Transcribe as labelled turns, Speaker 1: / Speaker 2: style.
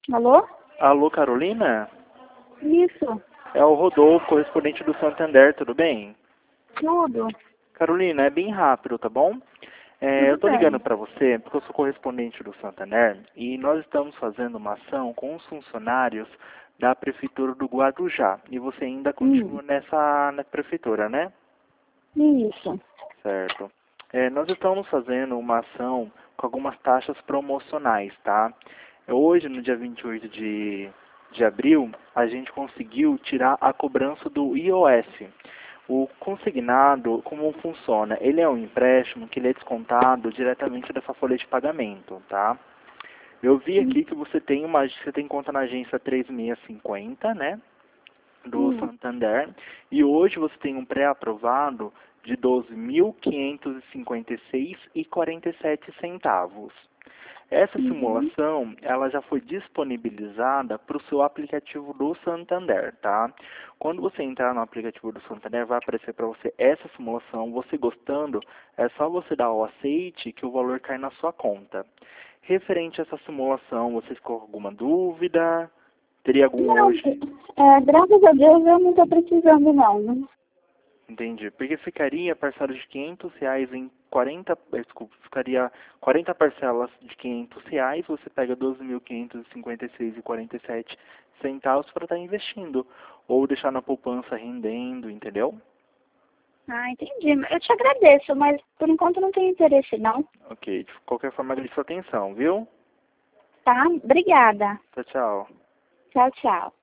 Speaker 1: Alô?
Speaker 2: Alô, Carolina?
Speaker 1: Isso,
Speaker 2: É o Rodolfo, correspondente do Santander, tudo bem?
Speaker 1: tudo.
Speaker 2: Carolina, é bem rápido, tá bom? Eu
Speaker 1: Tudo
Speaker 2: tô ligando
Speaker 1: bem.
Speaker 2: pra você porque eu sou correspondente do Santander e nós estamos fazendo uma ação com os funcionários da Prefeitura do Guarujá. E você ainda continua na prefeitura, né?
Speaker 1: Isso.
Speaker 2: Certo. Nós estamos fazendo uma ação com algumas taxas promocionais, tá? Hoje, no dia 28 de abril, a gente conseguiu tirar a cobrança do IOS. O consignado, como funciona? Ele é um empréstimo que ele é descontado diretamente dessa folha de pagamento, tá? Eu vi aqui que você tem conta na agência 3650, né? Do Santander, e hoje você tem um pré-aprovado de 12.556,47 centavos. Essa simulação, ela já foi disponibilizada para o seu aplicativo do Santander, tá? Quando você entrar no aplicativo do Santander, vai aparecer para você essa simulação. Você gostando, é só você dar o aceite que o valor cai na sua conta. Referente a essa simulação, você ficou com alguma dúvida? Teria algum
Speaker 1: Não,
Speaker 2: hoje?
Speaker 1: graças a Deus eu não estou precisando não.
Speaker 2: Entendi. Porque ficaria parcela de R$ 500 em 40, desculpa, ficaria 40 parcelas de R$ 500, você pega 12.556,47 centavos para estar investindo. Ou deixar na poupança rendendo, entendeu?
Speaker 1: Ah, entendi. Eu te agradeço, mas por enquanto eu não tenho interesse não.
Speaker 2: Ok, de qualquer forma agradeço a atenção, viu?
Speaker 1: Tá? Obrigada.
Speaker 2: Tchau, tchau.
Speaker 1: Tchau, tchau.